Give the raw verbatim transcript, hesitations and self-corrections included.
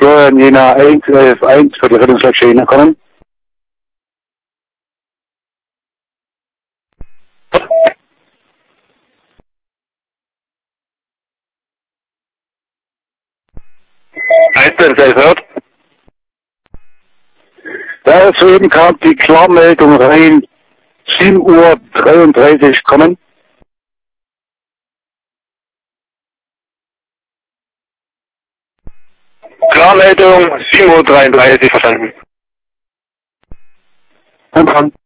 Florian Jena eins elf eins für die Rettungsleitstelle Jena kommen. eins elf elf hört. Ja, soeben kam die Klarmeldung rein, sieben Uhr dreiunddreißig kommen. Klarmeldung sieben Uhr dreiunddreißig, verstanden. Und dann.